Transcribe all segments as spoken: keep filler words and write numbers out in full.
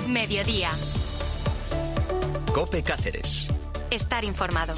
Mediodía. COPE Cáceres. Estar informado.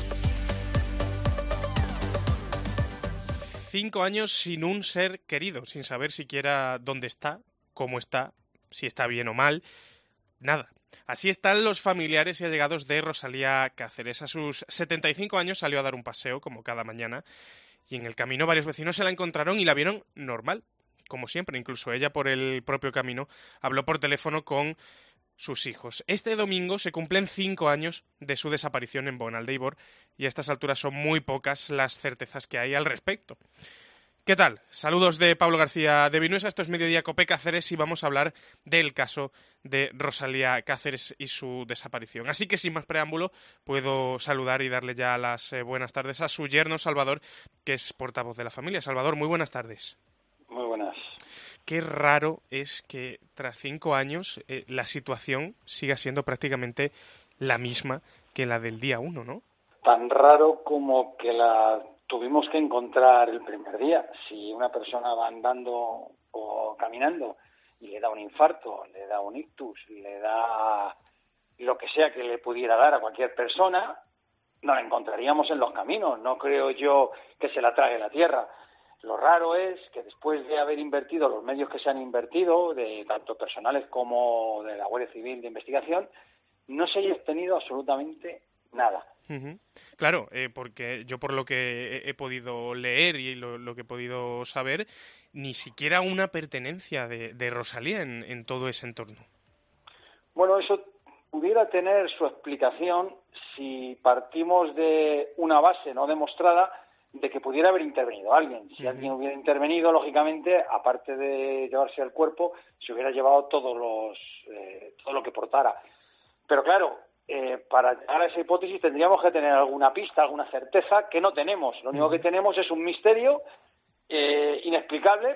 Cinco años sin un ser querido, sin saber siquiera dónde está, cómo está, si está bien o mal, nada. Así están los familiares y allegados de Rosalía Cáceres. A sus setenta y cinco años salió a dar un paseo, como cada mañana, y en el camino varios vecinos se la encontraron y la vieron normal, como siempre. Incluso ella, por el propio camino, habló por teléfono con sus hijos. Este domingo se cumplen cinco años de su desaparición en Bonaldeibor y a estas alturas son muy pocas las certezas que hay al respecto. ¿Qué tal? Saludos de Pablo García de Vinuesa, esto es Mediodía COPE Cáceres y vamos a hablar del caso de Rosalía Cáceres y su desaparición. Así que sin más preámbulo puedo saludar y darle ya las eh, buenas tardes a su yerno Salvador, que es portavoz de la familia. Salvador, muy buenas tardes. Muy buenas. Qué raro es que tras cinco años eh, la situación siga siendo prácticamente la misma que la del día uno, ¿no? Tan raro como que la tuvimos que encontrar el primer día. Si una persona va andando o caminando y le da un infarto, le da un ictus, le da lo que sea que le pudiera dar a cualquier persona, nos la encontraríamos en los caminos. No creo yo que se la trague la tierra. Lo raro es que después de haber invertido los medios que se han invertido, de tanto personales como de la Guardia Civil de Investigación, no se haya obtenido absolutamente nada. Uh-huh. Claro, eh, porque yo por lo que he, he podido leer y lo, lo que he podido saber, ni siquiera una pertenencia de, de Rosalía en, en todo ese entorno. Bueno, eso pudiera tener su explicación si partimos de una base no demostrada de que pudiera haber intervenido alguien. Si uh-huh. alguien hubiera intervenido, lógicamente, aparte de llevarse el cuerpo, se hubiera llevado todos los eh, todo lo que portara. Pero claro, eh, para llegar a esa hipótesis tendríamos que tener alguna pista, alguna certeza que no tenemos. Lo único uh-huh. que tenemos es un misterio eh, inexplicable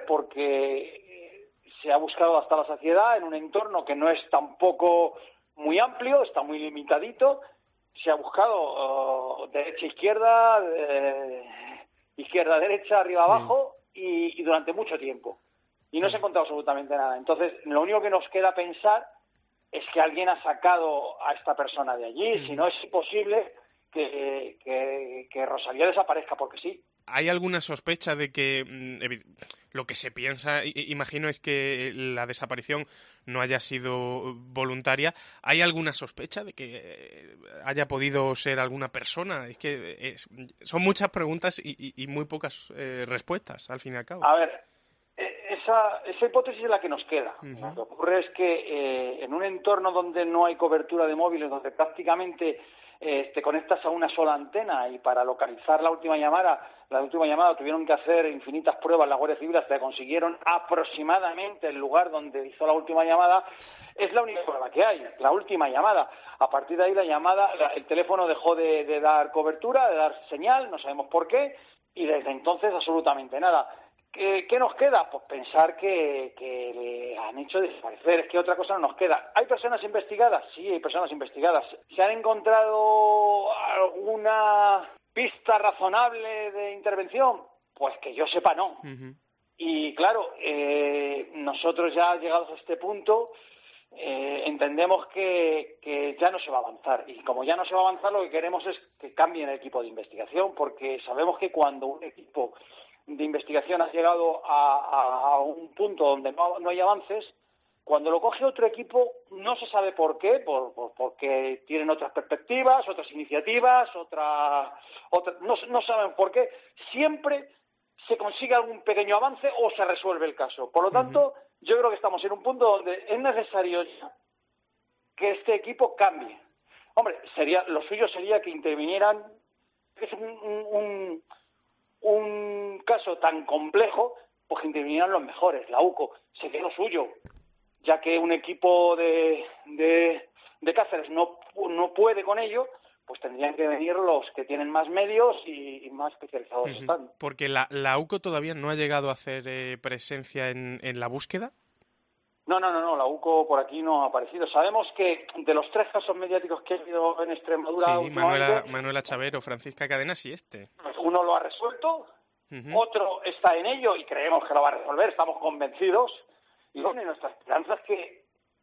porque se ha buscado hasta la saciedad en un entorno que no es tampoco muy amplio, está muy limitadito. Se ha buscado uh, derecha, izquierda, eh, izquierda, derecha, arriba, sí. abajo y, y durante mucho tiempo. Y no se ha encontrado absolutamente nada. Entonces, lo único que nos queda pensar es que alguien ha sacado a esta persona de allí. Mm. Si no, es imposible que, que, que Rosalía desaparezca porque sí. ¿Hay alguna sospecha de que lo que se piensa, imagino, es que la desaparición no haya sido voluntaria? ¿Hay alguna sospecha de que haya podido ser alguna persona? Es que es, son muchas preguntas y, y, y muy pocas eh, respuestas, al fin y al cabo. A ver, esa, esa hipótesis es la que nos queda. Uh-huh. Lo que ocurre es que eh, en un entorno donde no hay cobertura de móviles, donde prácticamente Eh, te conectas a una sola antena y para localizar la última llamada, la última llamada tuvieron que hacer infinitas pruebas la Guardia Civil hasta que consiguieron aproximadamente el lugar donde hizo la última llamada. Es la única prueba que hay, la última llamada. A partir de ahí la llamada, el teléfono dejó de, de dar cobertura, de dar señal, no sabemos por qué, y desde entonces absolutamente nada. ¿Qué, qué nos queda? Pues pensar que, que le han hecho desaparecer. Es que otra cosa no nos queda. ¿Hay personas investigadas? Sí, hay personas investigadas. ¿Se han encontrado alguna pista razonable de intervención? Pues que yo sepa, no. Uh-huh. Y claro, eh, nosotros ya llegados a este punto, eh, entendemos que, que ya no se va a avanzar. Y como ya no se va a avanzar, lo que queremos es que cambien el equipo de investigación, porque sabemos que cuando un equipo de investigación ha llegado a, a, a un punto donde no, no hay avances, cuando lo coge otro equipo no se sabe por qué, por, por, porque tienen otras perspectivas, otras iniciativas, otra, otra no, no saben por qué, siempre se consigue algún pequeño avance o se resuelve el caso. Por lo tanto, uh-huh. yo creo que estamos en un punto donde es necesario ya que este equipo cambie. Hombre, sería lo suyo sería que intervinieran, es un, un, un un caso tan complejo, pues que intervinieran los mejores. La U C O sería lo suyo, ya que un equipo de, de, de Cáceres no, no puede con ello, pues tendrían que venir los que tienen más medios y, y más especializados uh-huh. están. Porque la, la U C O todavía no ha llegado a hacer eh, presencia en, en la búsqueda. No, no, no, no, la U C O por aquí no ha aparecido. Sabemos que de los tres casos mediáticos que ha habido en Extremadura... Sí, Manuela, Manuela Chavero, Francisca Cadenas y este. Uno lo ha resuelto, uh-huh. otro está en ello y creemos que lo va a resolver, estamos convencidos. Y bueno, y nuestra esperanza es que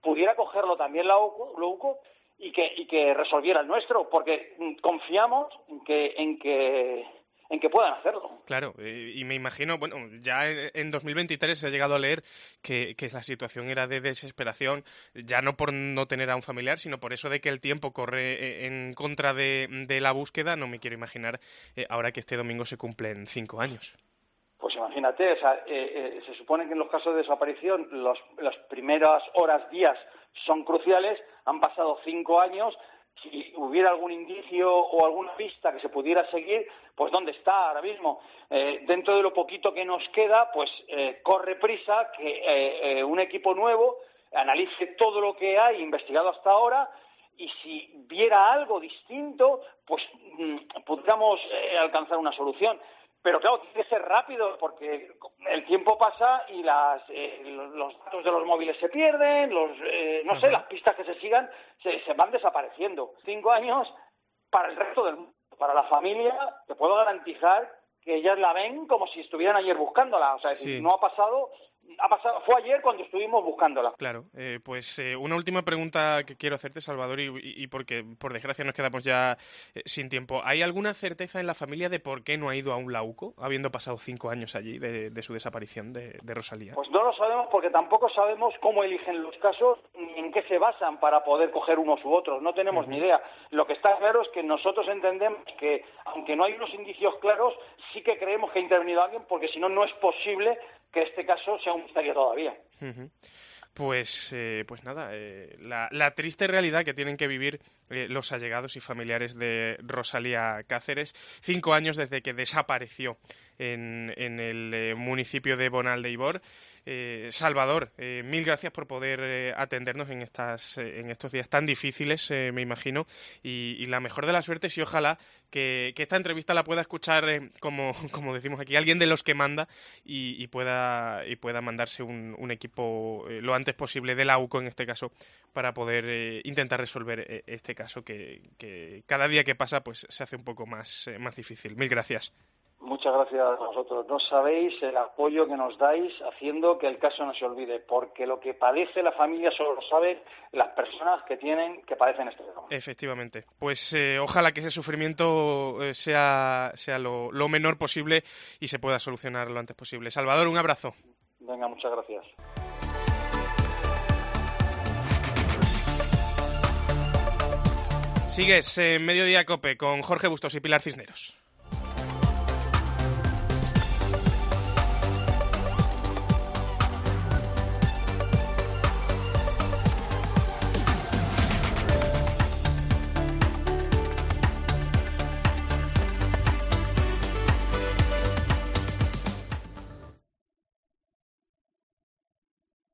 pudiera cogerlo también la UCO y que, y que resolviera el nuestro, porque confiamos en que, en que, en que puedan hacerlo. Claro, eh, y me imagino, bueno, ya en dos mil veintitrés se ha llegado a leer que, que la situación era de desesperación, ya no por no tener a un familiar, sino por eso de que el tiempo corre en contra de, de la búsqueda. No me quiero imaginar eh, ahora que este domingo se cumplen cinco años. Pues imagínate, o sea, eh, eh, se supone que en los casos de desaparición los, las primeras horas, días son cruciales, han pasado cinco años, si hubiera algún indicio o alguna pista que se pudiera seguir, pues ¿dónde está ahora mismo? Eh, dentro de lo poquito que nos queda, pues eh, corre prisa que eh, eh, un equipo nuevo analice todo lo que hay investigado hasta ahora y si viera algo distinto, pues mmm, pudiéramos eh, alcanzar una solución. Pero claro, tiene que ser rápido porque el tiempo pasa y las, eh, los datos de los móviles se pierden, los, eh, no sé, las pistas que se sigan se, se van desapareciendo. Cinco años para el resto del mundo. Para la familia, te puedo garantizar que ellas la ven como si estuvieran ayer buscándola. O sea, sí. no ha pasado... Ha pasado, fue ayer cuando estuvimos buscándola. Claro, eh, pues eh, una última pregunta que quiero hacerte, Salvador, y, y porque por desgracia nos quedamos ya eh, sin tiempo. ¿Hay alguna certeza en la familia de por qué no ha ido aún la UCO, habiendo pasado cinco años allí de, de su desaparición de, de Rosalía? Pues no lo sabemos porque tampoco sabemos cómo eligen los casos ni en qué se basan para poder coger unos u otros. No tenemos uh-huh. ni idea. Lo que está claro es que nosotros entendemos que, aunque no hay unos indicios claros, sí que creemos que ha intervenido alguien porque si no, no es posible que este caso sea un misterio todavía. Uh-huh. Pues, eh, pues nada, eh, la, la triste realidad que tienen que vivir eh, los allegados y familiares de Rosalía Cáceres, cinco años desde que desapareció en, en el eh, municipio de Bonal de Ibor. Eh, Salvador, eh, mil gracias por poder eh, atendernos en estas eh, en estos días tan difíciles, eh, me imagino, y, y la mejor de las suertes y ojalá que, que esta entrevista la pueda escuchar, eh, como, como decimos aquí, alguien de los que manda y, y pueda y pueda mandarse un, un equipo eh, lo antes posible de la UCO en este caso para poder eh, intentar resolver eh, este caso que, que cada día que pasa pues se hace un poco más, eh, más difícil. Mil gracias. Muchas gracias a vosotros. No sabéis el apoyo que nos dais haciendo que el caso no se olvide, porque lo que padece la familia solo lo saben las personas que tienen que padecen este drama. Efectivamente. Pues eh, ojalá que ese sufrimiento eh, sea, sea lo, lo menor posible y se pueda solucionar lo antes posible. Salvador, un abrazo. Venga, muchas gracias. Sigues en Mediodía Cope con Jorge Bustos y Pilar Cisneros.